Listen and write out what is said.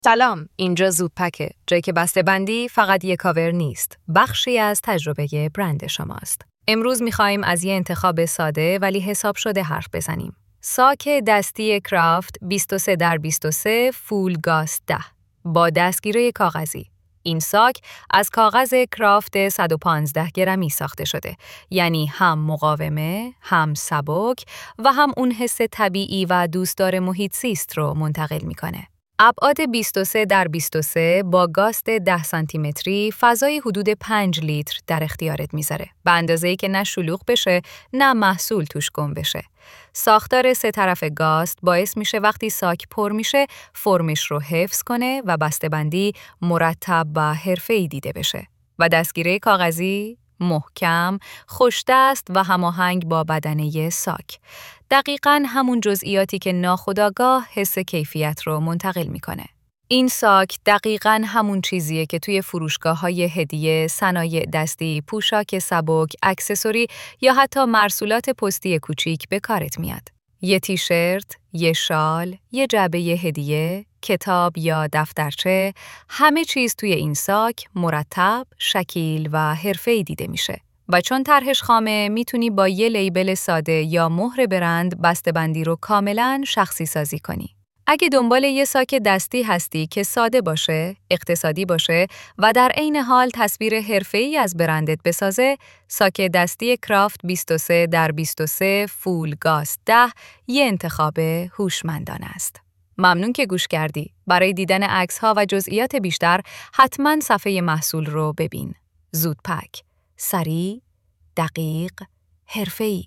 سلام، اینجا زودپکه، جایی که بسته‌بندی فقط یک کاور نیست، بخشی از تجربه برند شماست. امروز می‌خوایم از یه انتخاب ساده ولی حساب شده حرف بزنیم. ساک دستی کرافت 23x23 فول گاس 10 با دستگیره کاغذی. این ساک از کاغذ کرافت 115 گرمی ساخته شده، یعنی هم مقاومه، هم سبک و هم اون حس طبیعی و دوستدار محیط زیست رو منتقل می‌کنه. ابعاد 23x23 با گاست 10 سانتیمتری فضای حدود 5 لیتر در اختیارت میذاره. به اندازه‌ای که نه شلوغ بشه نه محصول توش گم بشه. ساختار سه طرف گاست باعث میشه وقتی ساک پر میشه فرمش رو حفظ کنه و بسته‌بندی مرتب و حرفه‌ای دیده بشه. و دستگیره کاغذی محکم، خوش‌دست و هماهنگ با بدنه ساک. دقیقاً همون جزئیاتی که ناخودآگاه حس کیفیت رو منتقل میکنه. این ساک دقیقاً همون چیزیه که توی فروشگاه‌های هدیه، صنایع دستی، پوشاک سبک، اکسسوری یا حتی مرسولات پستی کوچیک به کارت میاد. یه تیشرت، یه شال، یه جعبه هدیه، کتاب یا دفترچه، همه چیز توی این ساک مرتب، شکیل و حرفه‌ای دیده میشه. و چون طرحش خامه میتونی با یه لیبل ساده یا مهر برند بسته‌بندی رو کاملاً شخصی سازی کنی. اگه دنبال یه ساک دستی هستی که ساده باشه، اقتصادی باشه و در عین حال تصویر حرفه‌ای از برندت بسازه، ساک دستی کرافت 23x23 فول گاس 10 یه انتخاب هوشمندانه است. ممنون که گوش کردی. برای دیدن عکس‌ها و جزئیات بیشتر حتماً صفحه محصول رو ببین. زودپک، سریع، دقیق، حرفه‌ای.